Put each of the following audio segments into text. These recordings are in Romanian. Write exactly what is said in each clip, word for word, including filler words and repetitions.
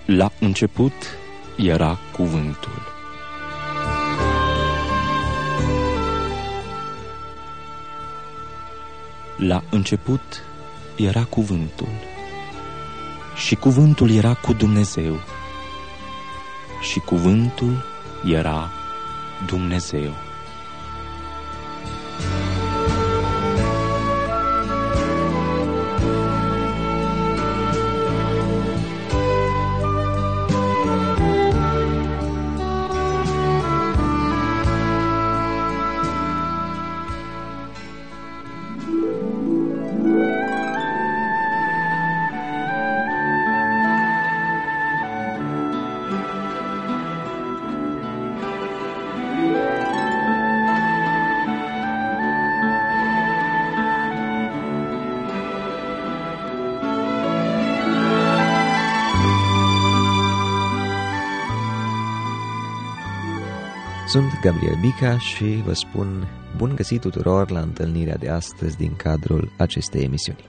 La început era cuvântul. La început era cuvântul, și cuvântul era cu Dumnezeu, și cuvântul era Dumnezeu. Sunt Gabriel Bica și vă spun bun găsit tuturor la întâlnirea de astăzi din cadrul acestei emisiuni.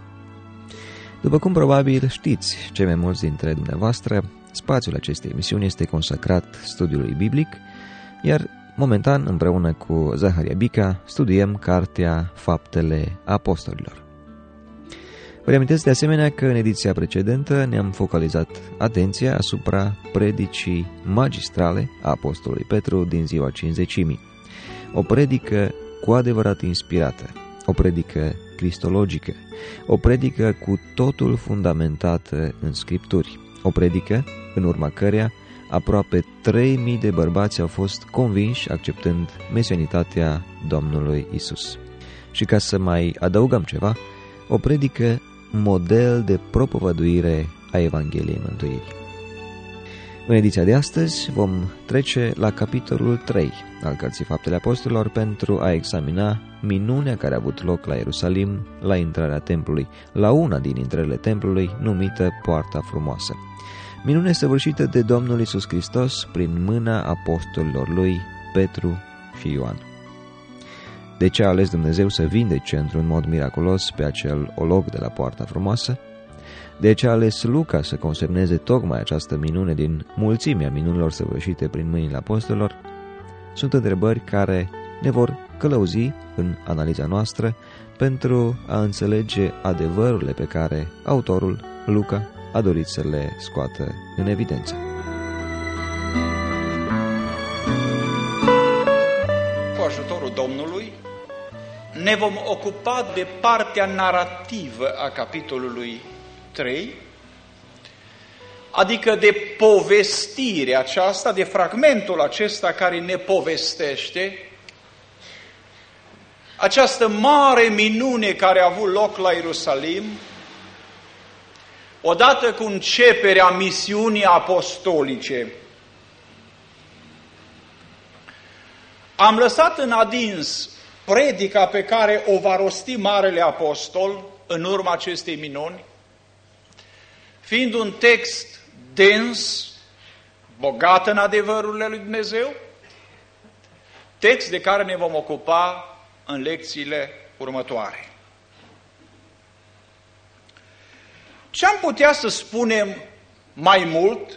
După cum probabil știți, cei mai mulți dintre dumneavoastră, spațiul acestei emisiuni este consacrat studiului biblic, iar momentan, împreună cu Zaharia Bica, studiem cartea Faptele Apostolilor. Vă reamintesc de asemenea că în ediția precedentă ne-am focalizat atenția asupra predicii magistrale a Apostolului Petru din ziua Cincizecimii. O predică cu adevărat inspirată, o predică cristologică, o predică cu totul fundamentată în Scripturi, o predică în urma căreia aproape trei mii de bărbați au fost convinși acceptând mesianitatea Domnului Isus. Și ca să mai adăugăm ceva, o predică model de propovăduire a Evangheliei Mântuirii. În ediția de astăzi vom trece la capitolul trei al cărții Faptele Apostolilor pentru a examina minunea care a avut loc la Ierusalim la intrarea templului, la una din intrările templului numită Poarta Frumoasă. Minune săvârșită de Domnul Iisus Hristos prin mâna apostolilor lui Petru și Ioan. De ce a ales Dumnezeu să vindece într-un mod miraculos pe acel olog de la Poarta Frumoasă? De ce a ales Luca să consemneze tocmai această minune din mulțimea minunilor săvârșite prin mâinile apostolilor? Sunt întrebări care ne vor călăuzi în analiza noastră pentru a înțelege adevărurile pe care autorul, Luca, a dorit să le scoată în evidență. Cu ajutorul Domnului ne vom ocupa de partea narrativă a capitolului trei, adică de povestirea aceasta, de fragmentul acesta care ne povestește această mare minune care a avut loc la Ierusalim, odată cu începerea misiunii apostolice. Am lăsat în adins predica pe care o va rosti Marele Apostol în urma acestei minuni, fiind un text dens, bogat în adevărurile lui Dumnezeu, text de care ne vom ocupa în lecțiile următoare. Ce am putea să spunem mai mult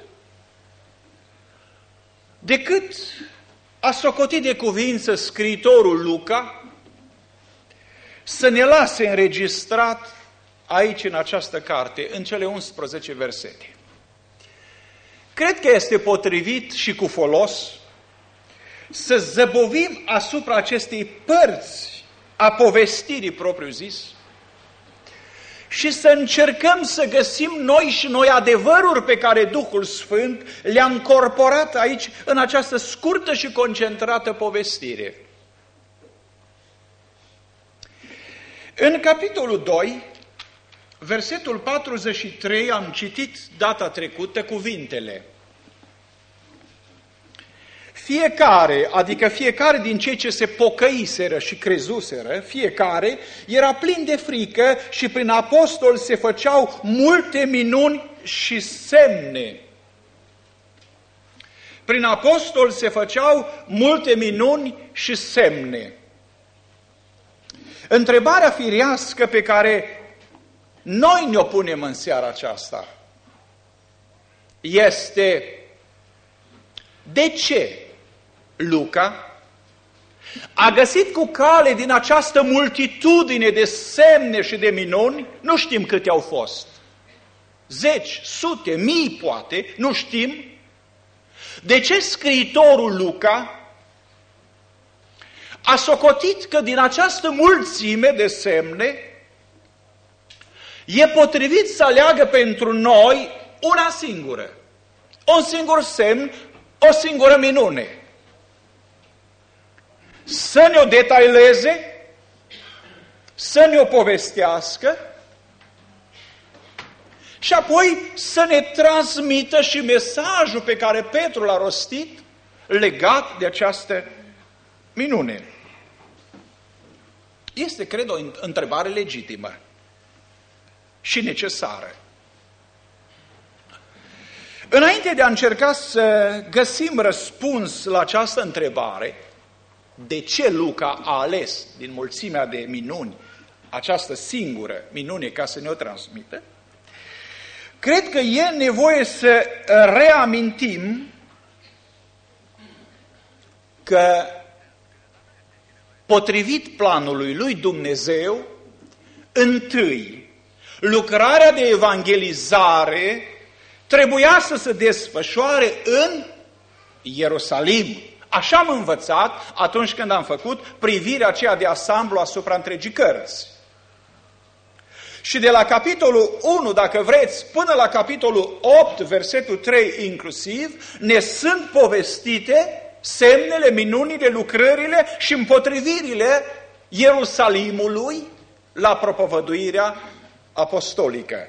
decât a socotit de cuvință scriitorul Luca să ne lase înregistrat aici în această carte, în cele unsprezece versete. Cred că este potrivit și cu folos să zăbovim asupra acestei părți a povestirii propriu-zis și să încercăm să găsim noi și noi adevăruri pe care Duhul Sfânt le-a încorporat aici în această scurtă și concentrată povestire. În capitolul doi, versetul patruzeci și trei, am citit data trecută cuvintele: fiecare, adică fiecare din cei ce se pocăiseră și crezuseră, fiecare era plin de frică și prin apostol se făceau multe minuni și semne. Prin apostol se făceau multe minuni și semne. Întrebarea firească pe care noi ne-o punem în seara aceasta este de ce Luca a găsit cu cale din această multitudine de semne și de minuni, nu știm câte au fost, zeci, sute, mii poate, nu știm, de ce scriitorul Luca a socotit că din această mulțime de semne e potrivit să aleagă pentru noi una singură, un singur semn, o singură minune. Să ne-o detaileze, să ne-o povestească și apoi să ne transmită și mesajul pe care Petru l-a rostit legat de această minune. Este, cred, o întrebare legitimă și necesară. Înainte de a încerca să găsim răspuns la această întrebare, de ce Luca a ales din mulțimea de minuni această singură minune ca să ne o transmită, cred că e nevoie să reamintim că potrivit planului lui Dumnezeu, întâi, lucrarea de evangelizare trebuia să se desfășoare în Ierusalim. Așa am învățat atunci când am făcut privirea aceea de ansamblu asupra întregii cărți. Și de la capitolul unu, dacă vreți, până la capitolul opt, versetul trei inclusiv, ne sunt povestite semnele, minunile, lucrările și împotrivirile Ierusalimului la propovăduirea apostolică.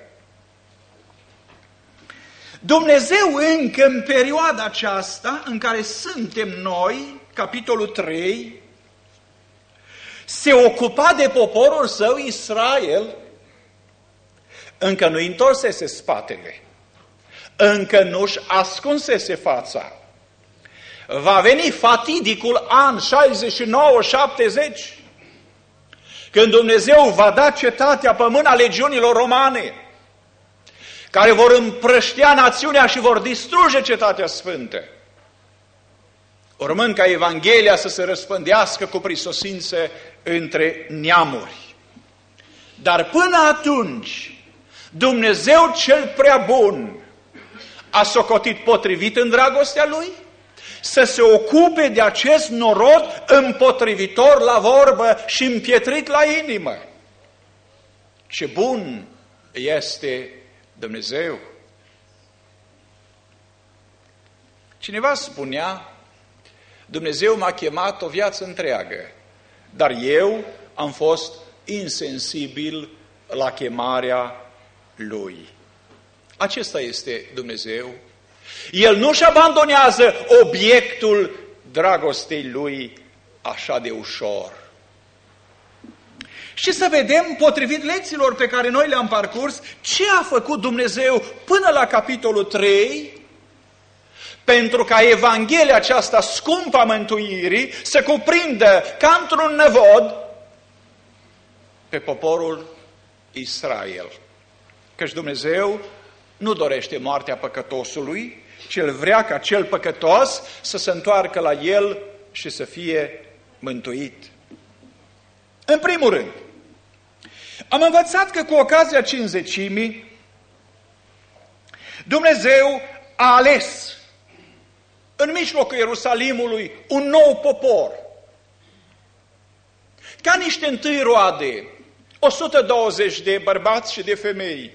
Dumnezeu încă în perioada aceasta în care suntem noi, capitolul trei, se ocupa de poporul său Israel, încă nu întorsese spatele, încă nu-și ascunsese fața. Va veni fatidicul an șaizeci și nouă șaptezeci, când Dumnezeu va da cetatea pe mâna legiunilor romane, care vor împrăștia națiunea și vor distruge cetatea sfântă, urmând ca Evanghelia să se răspândească cu prisosință între neamuri. Dar până atunci, Dumnezeu cel prea bun a socotit potrivit în dragostea Lui să se ocupe de acest norod împotrivitor la vorbă și împietrit la inimă. Ce bun este Dumnezeu! Cineva spunea, Dumnezeu m-a chemat o viață întreagă, dar eu am fost insensibil la chemarea Lui. Acesta este Dumnezeu. El nu-și abandonează obiectul dragostei Lui așa de ușor. Și să vedem, potrivit lecțiilor pe care noi le-am parcurs, ce a făcut Dumnezeu până la capitolul trei, pentru ca Evanghelia aceasta scumpă a mântuirii să cuprindă ca într-un năvod pe poporul Israel. Căci Dumnezeu nu dorește moartea păcătosului, ci El vrea ca cel păcătos să se întoarcă la El și să fie mântuit. În primul rând, am învățat că cu ocazia cincizecimii, Dumnezeu a ales în mijlocul Ierusalimului un nou popor. Ca niște întâi roade, o sută douăzeci de bărbați și de femei.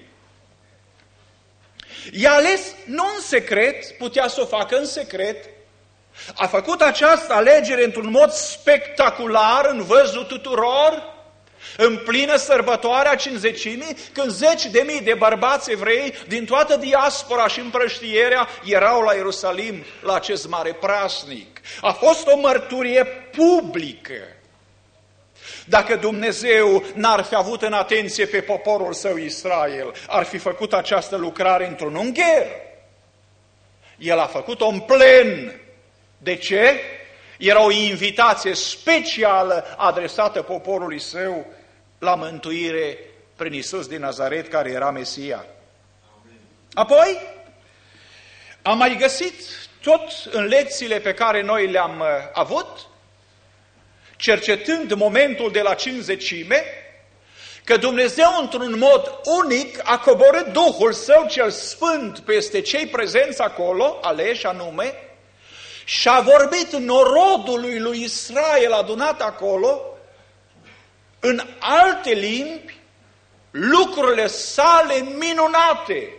I-a ales nu în secret, putea să o facă în secret, a făcut această alegere într-un mod spectacular, în văzul tuturor, în plină sărbătoare a cincizecimii, când zeci de mii de bărbați evrei din toată diaspora și împrăștierea erau la Ierusalim la acest mare praznic. A fost o mărturie publică. Dacă Dumnezeu n-ar fi avut în atenție pe poporul său Israel, ar fi făcut această lucrare într-un ungher. El a făcut-o în plen. De ce? Era o invitație specială adresată poporului său la mântuire prin Iisus din Nazaret, care era Mesia. Apoi, Am mai găsit tot în lecțiile pe care noi le-am avut, cercetând momentul de la cincizecime, că Dumnezeu într-un mod unic a coborât Duhul Său cel Sfânt peste cei prezenți acolo, aleși anume, și a vorbit norodului lui Israel adunat acolo, în alte limbi, lucrurile sale minunate.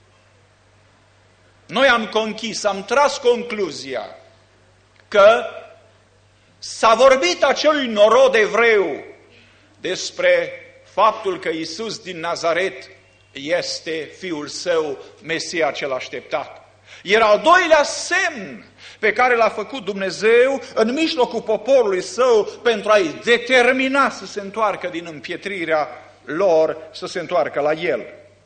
Noi am conchis, am tras concluzia că s-a vorbit acelui norod evreu despre faptul că Iisus din Nazaret este Fiul Său, Mesia cel așteptat. Era al doilea semn pe care l-a făcut Dumnezeu în mijlocul poporului Său pentru a-i determina să se întoarcă din împietrirea lor, să se întoarcă la El.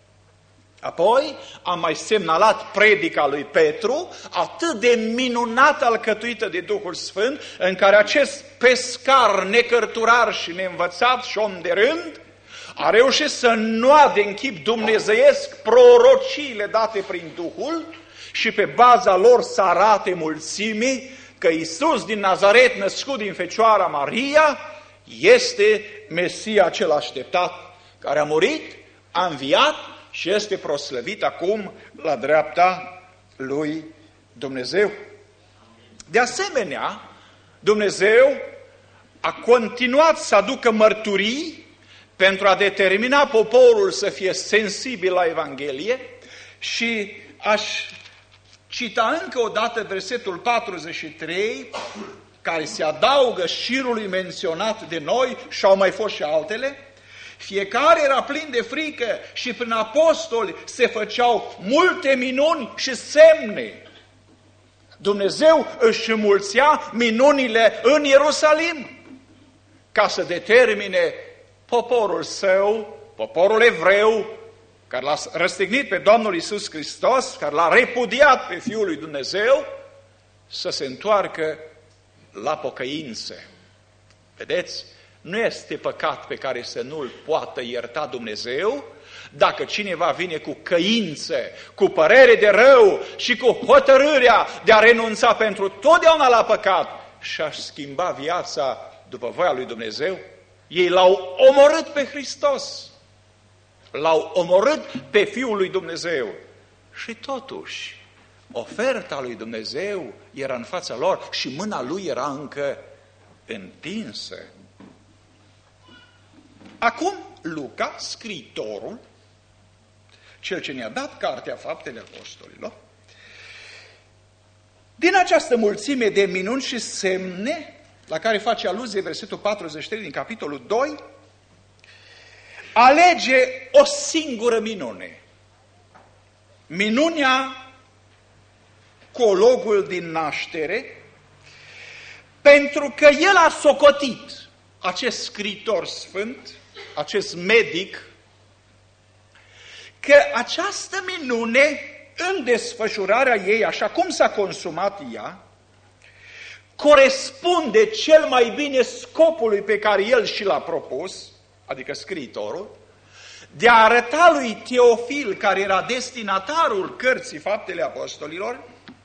Apoi am mai semnalat predica lui Petru, atât de minunat alcătuită de Duhul Sfânt, în care acest pescar necărturar și neînvățat și om de rând a reușit să înnoade în chip dumnezeiesc prorociile date prin Duhul și pe baza lor să arate mulțimii că Iisus din Nazaret, născut din Fecioara Maria, este Mesia cel așteptat, care a murit, a înviat și este proslăvit acum la dreapta lui Dumnezeu. De asemenea, Dumnezeu a continuat să aducă mărturii pentru a determina poporul să fie sensibil la Evanghelie și aș cita încă o dată versetul patruzeci și trei, care se adaugă șirului menționat de noi și au mai fost și altele. Fiecare era plin de frică și prin apostoli se făceau multe minuni și semne. Dumnezeu își înmulțea minunile în Ierusalim ca să determine poporul Său, poporul evreu, care l-a răstignit pe Domnul Iisus Hristos, care l-a repudiat pe Fiul lui Dumnezeu, să se întoarcă la pocăință. Vedeți? Nu este păcat pe care să nu-l poată ierta Dumnezeu dacă cineva vine cu căință, cu părere de rău și cu hotărârea de a renunța pentru totdeauna la păcat și a schimba viața după voia lui Dumnezeu. Ei l-au omorât pe Hristos, l-au omorât pe Fiul lui Dumnezeu și totuși oferta lui Dumnezeu era în fața lor și mâna Lui era încă întinsă. Acum Luca, scriitorul, cel ce ne-a dat cartea Faptele Apostolilor, din această mulțime de minuni și semne la care face aluzie versetul patruzeci și trei din capitolul doi, alege o singură minune. Minunea cu ologul din naștere, pentru că el a socotit, acest scriitor sfânt, acest medic, că această minune, în desfășurarea ei, așa cum s-a consumat ea, corespunde cel mai bine scopului pe care el și l-a propus, adică scriitorul, de a arăta lui Teofil, care era destinatarul cărții Faptele Apostolilor,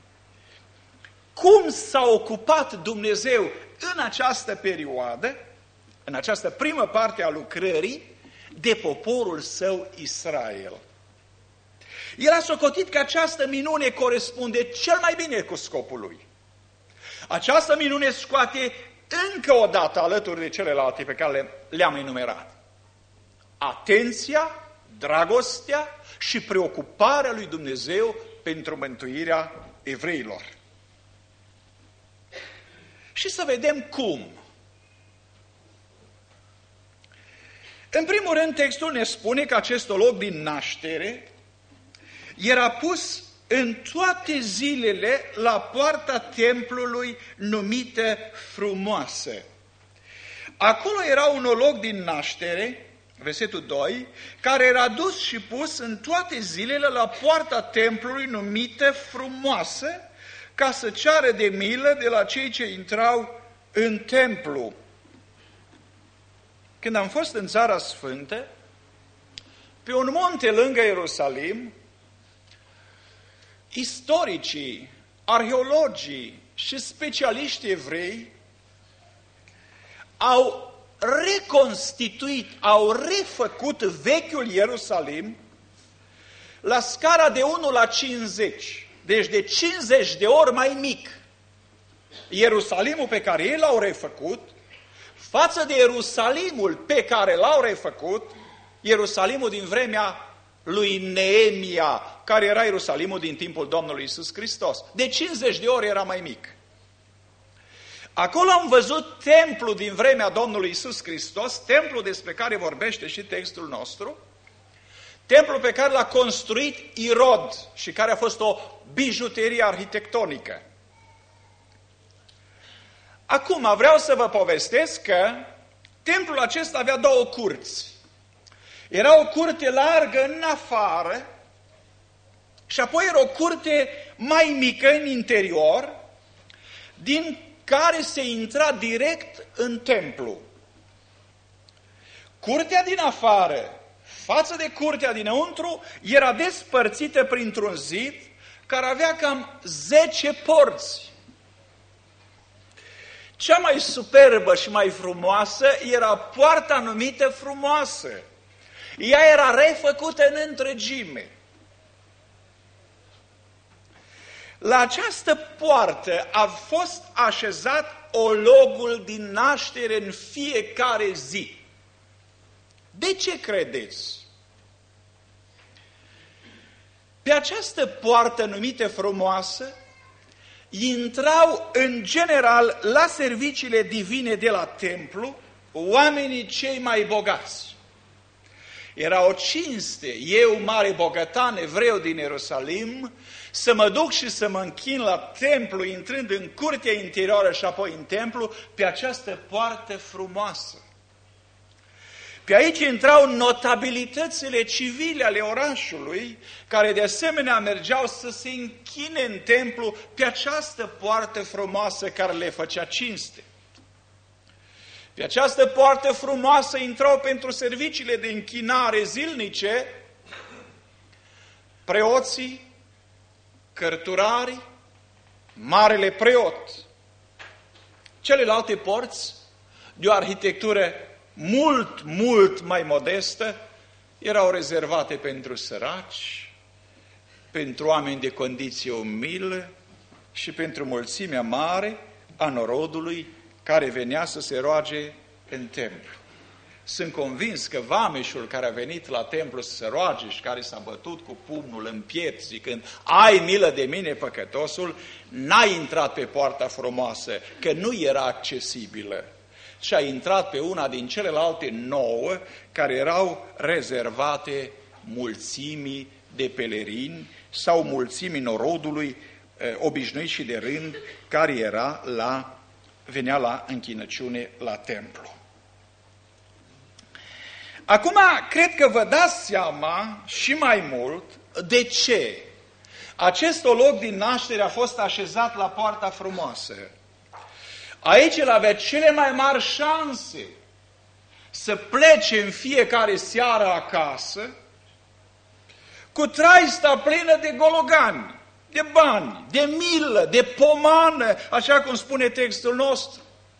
cum s-a ocupat Dumnezeu în această perioadă, în această primă parte a lucrării, de poporul Său Israel. El a socotit că această minune corespunde cel mai bine cu scopul lui. Această minune scoate încă o dată, alături de celelalte pe care le-am enumerat, atenția, dragostea și preocuparea lui Dumnezeu pentru mântuirea evreilor. Și să vedem cum. În primul rând, textul ne spune că acest olog din naștere era pus în toate zilele la poarta templului numită Frumoasă. Acolo era un olog din naștere, versetul doi, care era dus și pus în toate zilele la poarta templului numită Frumoasă, ca să ceară de milă de la cei ce intrau în templu. Când am fost în Țara Sfântă, pe un munte lângă Ierusalim, istoricii, arheologii și specialiștii evrei au reconstituit, au refăcut vechiul Ierusalim la scara de unu la cincizeci, deci de cincizeci de ori mai mic. Ierusalimul pe care ei l-au refăcut, față de Ierusalimul pe care l-au refăcut, Ierusalimul din vremea lui Neemia, care era Ierusalimul din timpul Domnului Iisus Hristos. De cincizeci de ori era mai mic. Acolo am văzut templul din vremea Domnului Iisus Hristos, templul despre care vorbește și textul nostru, templul pe care l-a construit Irod și care a fost o bijuterie arhitectonică. Acum vreau să vă povestesc că templul acesta avea două curți. Era o curte largă în afară și apoi era o curte mai mică în interior, din care se intra direct în templu. Curtea din afară, față de curtea dinăuntru, era despărțită printr-un zid care avea cam zece porți. Cea mai superbă și mai frumoasă era poarta numită Frumoasă. Ea era refăcută în întregime. La această poartă a fost așezat ologul din naștere în fiecare zi. De ce credeți? Pe această poartă numită Frumoasă intrau în general la serviciile divine de la templu oamenii cei mai bogați. Era o cinste, eu, mare bogătan, evreu din Ierusalim, să mă duc și să mă închin la templu, intrând în curtea interioară și apoi în templu, pe această poartă frumoasă. Pe aici intrau notabilitățile civile ale orașului, care de asemenea mergeau să se închine în templu pe această poartă frumoasă care le făcea cinste. Pe această poartă frumoasă intrau pentru serviciile de închinare zilnice preoții, cărturarii, marele preot. Celelalte porți, de o arhitectură mult, mult mai modestă, erau rezervate pentru săraci, pentru oameni de condiție umilă și pentru mulțimea mare a norodului care venea să se roage în templu. Sunt convins că vameșul care a venit la templu să se roage și care s-a bătut cu pumnul în piept zicând, ai milă de mine, păcătosul, n-a intrat pe poarta frumoasă, că nu era accesibilă, și a intrat pe una din celelalte nouă care erau rezervate mulțimii de pelerini sau mulțimii norodului eh, obișnuit și de rând care era la, venea la închinăciune la templu. Acum, cred că vă dați seama și mai mult de ce acest olog din naștere a fost așezat la poarta frumoasă. Aici el avea cele mai mari șanse să plece în fiecare seară acasă cu traista plină de gologani, de bani, de milă, de pomană, așa cum spune textul nostru.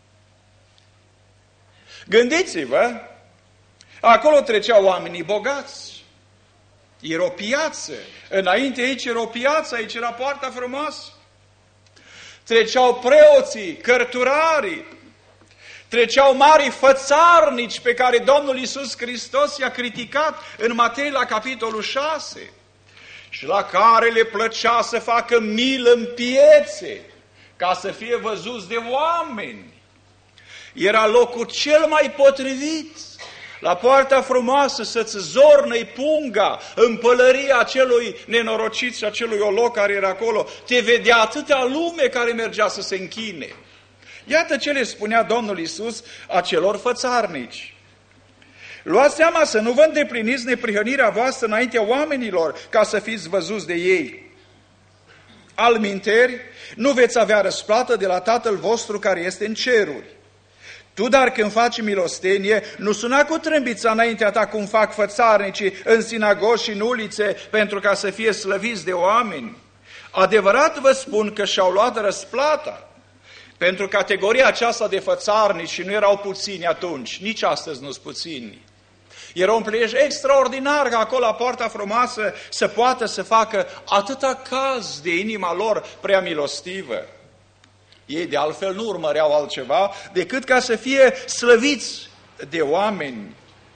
Gândiți-vă, acolo treceau oamenii bogați, era o piață, înainte aici era o piață, aici era poarta frumoasă. Treceau preoții, cărturarii, treceau mari fățarnici pe care Domnul Iisus Hristos i-a criticat în Matei la capitolul șase și la care le plăcea să facă milă în piețe ca să fie văzuți de oameni. Era locul cel mai potrivit, la poarta frumoasă, să-ți zornă-i punga în pălăria acelui nenorocit și acelui olog care era acolo. Te vedea atâtea lume care mergea să se închine. Iată ce le spunea Domnul Iisus acelor fățarnici. Luați seama să nu vă îndepliniți neprihănirea voastră înaintea oamenilor ca să fiți văzuți de ei. Alminteri, nu veți avea răsplată de la Tatăl vostru care este în ceruri. Tu, dar când faci milostenie, nu suna cu trâmbița înaintea ta cum fac fățarnicii în sinagogi și în ulițe pentru ca să fie slăviți de oameni. Adevărat vă spun că și-au luat răsplata pentru categoria aceasta de fățarnici, și nu erau puțini atunci, nici astăzi nu-s puțini. Era un prilej extraordinar ca acolo la Poarta Frumoasă să poată să facă atâta caz de inima lor prea milostivă. Ei de altfel nu urmăreau altceva decât ca să fie slăviți de oameni.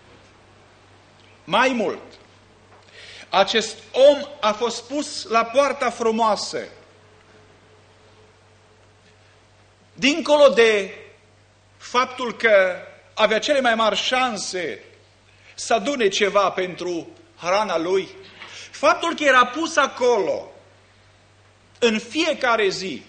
Mai mult, acest om a fost pus la Poarta Frumoasă. Dincolo de faptul că avea cele mai mari șanse să adune ceva pentru hrana lui, faptul că era pus acolo în fiecare zi,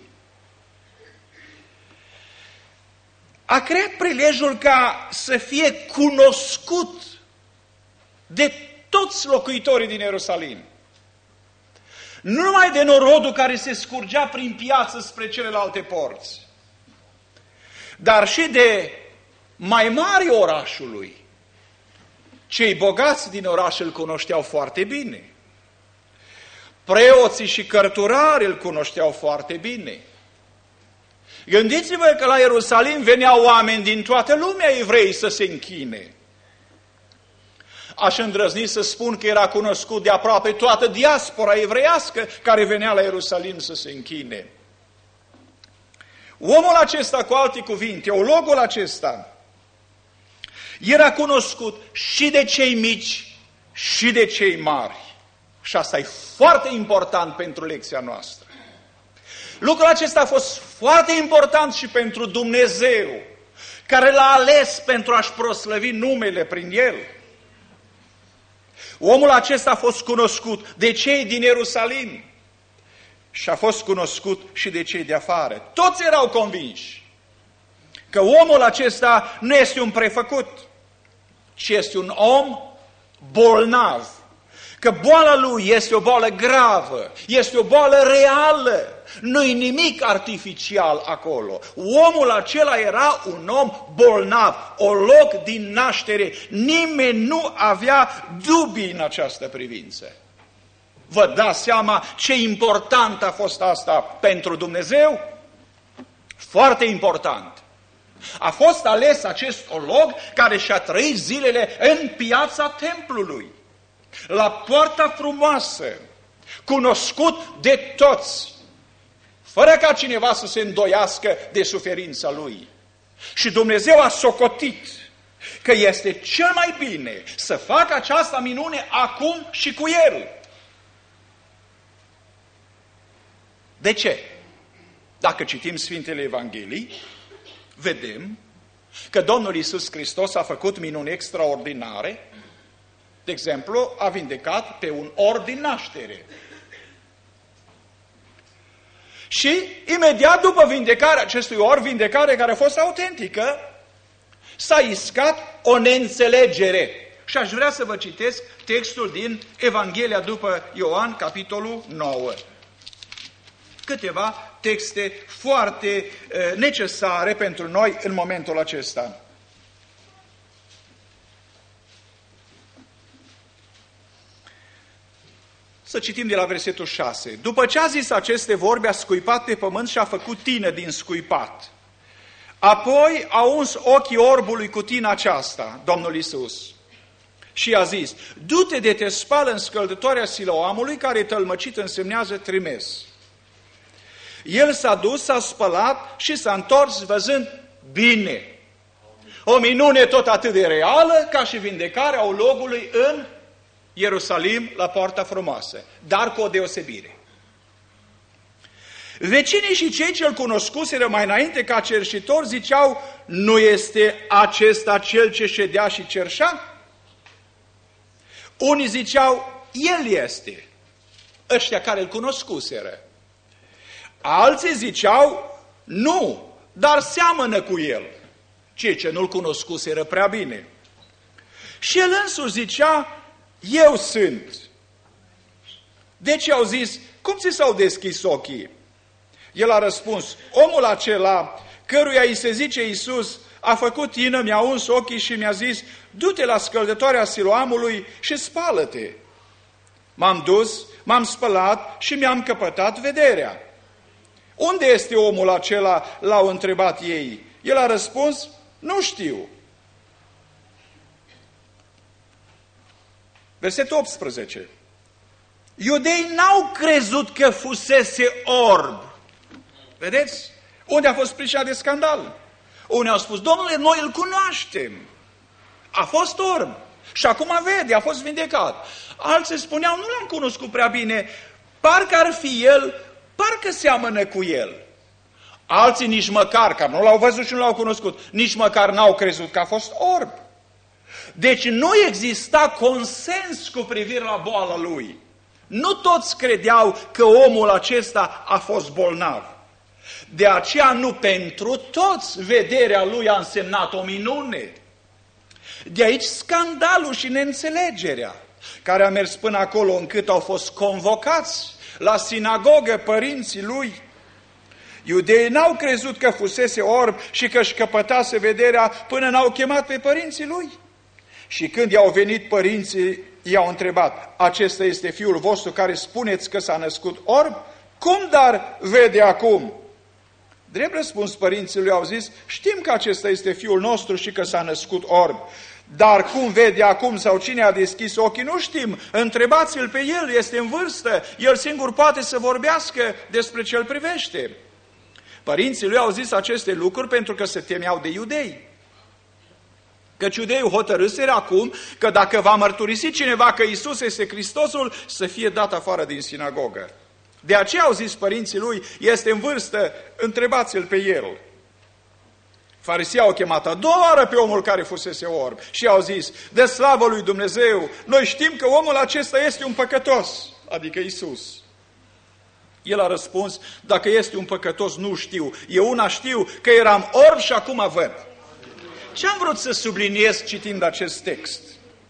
a creat prilejul ca să fie cunoscut de toți locuitorii din Ierusalim. Nu numai de norodul care se scurgea prin piață spre celelalte porți, dar și de mai mari orașului. Cei bogați din oraș îl cunoșteau foarte bine. Preoții și cărturarii îl cunoșteau foarte bine. Gândiți-vă că la Ierusalim veneau oameni din toată lumea, evrei, să se închine. Aș îndrăzni să spun că era cunoscut de aproape toată diaspora evreiască care venea la Ierusalim să se închine. Omul acesta, cu alte cuvinte, teologul acesta, era cunoscut și de cei mici și de cei mari. Și asta e foarte important pentru lecția noastră. Lucrul acesta a fost foarte important și pentru Dumnezeu, care l-a ales pentru a-și proslăvi numele prin el. Omul acesta a fost cunoscut de cei din Ierusalim și a fost cunoscut și de cei de afară. Toți erau convinși că omul acesta nu este un prefăcut, ci este un om bolnav, că boala lui este o boală gravă, este o boală reală, nu-i nimic artificial acolo. Omul acela era un om bolnav, o loc din naștere. Nimeni nu avea dubii în această privință. Vă dați seama ce important a fost asta pentru Dumnezeu? Foarte important. A fost ales acest olog care și-a trăit zilele în piața templului, la Poarta Frumoasă, cunoscut de toți, fără ca cineva să se îndoiască de suferința lui. Și Dumnezeu a socotit că este cel mai bine să facă această minune acum și cu el. De ce? Dacă citim Sfintele Evanghelii, vedem că Domnul Iisus Hristos a făcut minuni extraordinare. De exemplu, a vindecat pe un orb din naștere. Și imediat după vindecarea acestui orb, vindecare care a fost autentică, s-a iscat o neînțelegere. Și aș vrea să vă citesc textul din Evanghelia după Ioan, capitolul nouă. Câteva texte foarte uh, necesare pentru noi în momentul acesta. Să citim de la versetul șase. După ce a zis aceste vorbe, a scuipat pe pământ și a făcut tină din scuipat. Apoi a uns ochii orbului cu tina aceasta, Domnul Iisus, și a zis: du-te de te spală în scăldătoarea Siloamului, care tălmăcit însemnează trimis. El s-a dus, s-a spălat și s-a întors văzând bine. O minune tot atât de reală ca și vindecarea ologului în Ierusalim, la Poarta Frumoasă, dar cu o deosebire. Vecinii și cei ce-l cunoscuseră mai înainte ca cerșitor ziceau: nu este acesta cel ce ședea și cerșea? Unii ziceau: el este, ăștia care îl cunoscuseră. Alții ziceau: nu, dar seamănă cu el, cei ce nu-l cunoscuseră prea bine. Și el însuși zicea: eu sunt. Deci au zis: cum ți s-au deschis ochii? El a răspuns: omul acela, căruia îi se zice Iisus, a făcut tină, mi-a uns ochii și mi-a zis: du-te la scăldătoarea Siloamului și spală-te. M-am dus, m-am spălat și mi-am căpătat vederea. Unde este omul acela? L-au întrebat ei. El a răspuns, nu știu. Versetul optsprezece. Iudeii n-au crezut că fusese orb. Vedeți? Unde a fost pricina de scandal? Unii au spus, Domnule, noi îl cunoaștem. A fost orb. Și acum vede, a fost vindecat. Alții spuneau, nu l-am cunoscut prea bine, parcă ar fi el, parcă seamănă cu el. Alții nici măcar, că nu l-au văzut și nu l-au cunoscut, nici măcar n-au crezut că a fost orb. Deci nu exista consens cu privire la boala lui. Nu toți credeau că omul acesta a fost bolnav. De aceea nu pentru toți vederea lui a însemnat o minune. De aici scandalul și neînțelegerea, care a mers până acolo încât au fost convocați la sinagogă părinții lui. Iudeii n-au crezut că fusese orb și că își căpătase vederea până n-au chemat pe părinții lui. Și când i-au venit părinții, i-au întrebat, acesta este fiul vostru care spuneți că s-a născut orb? Cum dar vede acum? Drept răspuns părinții lui au zis, știm că acesta este fiul nostru și că s-a născut orb. Dar cum vede acum sau cine a deschis ochii, nu știm. Întrebați-l pe el, este în vârstă, el singur poate să vorbească despre ce îl privește. Părinții lui au zis aceste lucruri pentru că se temeau de iudei. Căci iudeii hotărâseră acum că dacă va mărturisi cineva că Iisus este Hristosul, să fie dat afară din sinagogă. De aceea au zis părinții lui, este în vârstă, întrebați-l pe el. Farisii au chemat a doua oară pe omul care fusese orb și au zis, de slavă lui Dumnezeu, noi știm că omul acesta este un păcătos, adică Iisus. El a răspuns, dacă este un păcătos, nu știu. Eu una știu că eram orb și acum văd. Ce am vrut să subliniez citind acest text?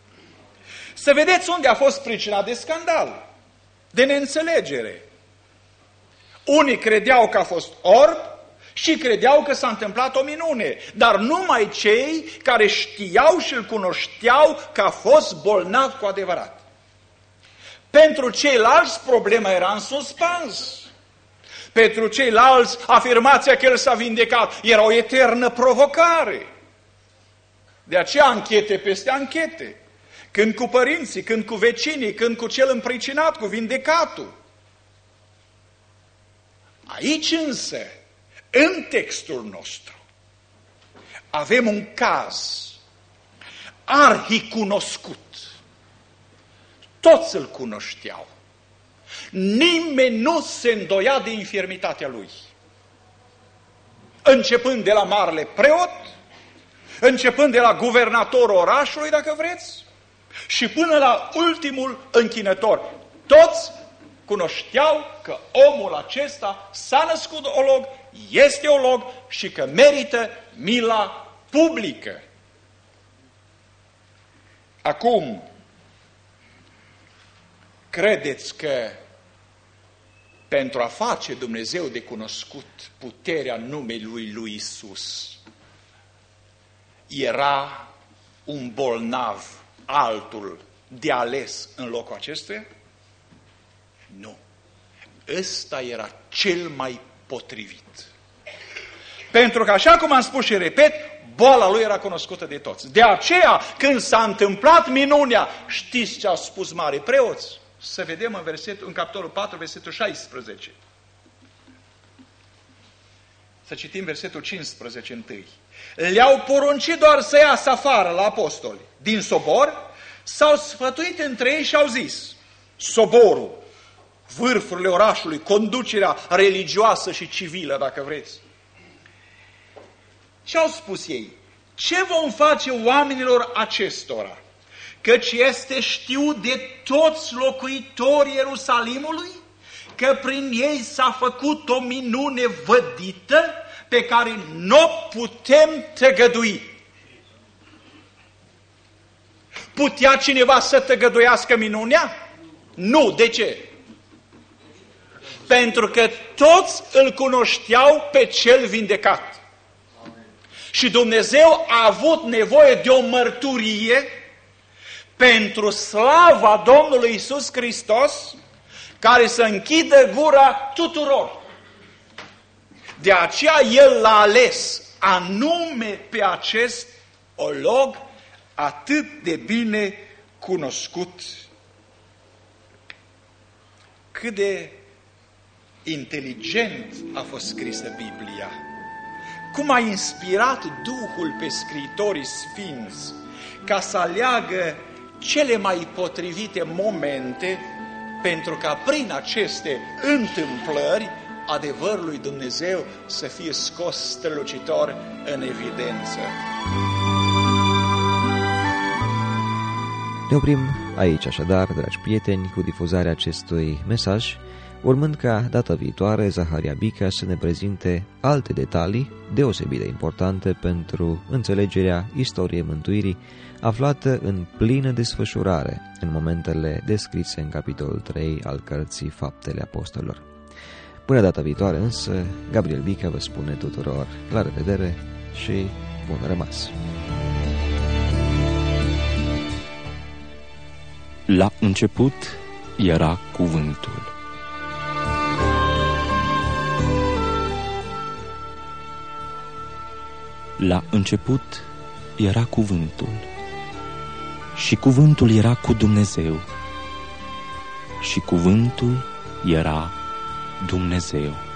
Să vedeți unde a fost pricina de scandal, de neînțelegere. Unii credeau că a fost orb și credeau că s-a întâmplat o minune, dar numai cei care știau și îl cunoșteau că a fost bolnav cu adevărat. Pentru ceilalți problema era în suspans. Pentru ceilalți afirmația că el s-a vindecat era o eternă provocare. De aceea anchete peste anchete. Când cu părinții, când cu vecinii, când cu cel împricinat, cu vindecatul. Aici însă, în textul nostru, avem un caz arhicunoscut. Toți îl cunoșteau. Nimeni nu se îndoia de infirmitatea lui. Începând de la marele preot, începând de la guvernatorul orașului, dacă vreți, și până la ultimul închinător. Toți cunoșteau că omul acesta s-a născut olog, este olog și că merită mila publică. Acum, credeți că pentru a face Dumnezeu de cunoscut puterea numelui lui Iisus, era un bolnav altul de ales în locul acestuia? Nu. Ăsta era cel mai potrivit. Pentru că, așa cum am spus și repet, boala lui era cunoscută de toți. De aceea, când s-a întâmplat minunea, știți ce au spus mari preoți? Să vedem în, versetul, în capitolul patru, versetul șaisprezece. Să citim versetul cincisprezece întâi. Le-au poruncit doar să iasă afară la apostoli. Din sobor s-au sfătuit între ei și au zis, soborul, vârfurile orașului, conducerea religioasă și civilă, dacă vreți. Ce au spus ei? Ce vom face oamenilor acestora? Căci este știut de toți locuitorii Ierusalimului că prin ei s-a făcut o minune vădită pe care nu putem tăgădui. Putea cineva să tăgăduiască minunea? Nu. De ce? Pentru că toți îl cunoșteau pe cel vindecat. Și Dumnezeu a avut nevoie de o mărturie pentru slava Domnului Iisus Hristos, care să închidă gura tuturor. De aceea El l-a ales anume pe acest olog atât de bine cunoscut. Cât de inteligent a fost scrisă Biblia. Cum a inspirat Duhul pe scriitorii sfinți ca să aleagă cele mai potrivite momente pentru ca prin aceste întâmplări adevărul lui Dumnezeu să fie scos strălucitor în evidență. Ne oprim aici așadar, dragi prieteni, cu difuzarea acestui mesaj, urmând ca data viitoare Zaharia Bica să ne prezinte alte detalii deosebit de importante pentru înțelegerea istoriei mântuirii, aflată în plină desfășurare în momentele descrise în capitolul trei al cărții Faptele Apostolilor. Până data viitoare însă, Gabriel Bica vă spune tuturor la revedere și bun rămas! La început era cuvântul. La început era cuvântul. Și cuvântul era cu Dumnezeu. Și cuvântul era Dumnezeu.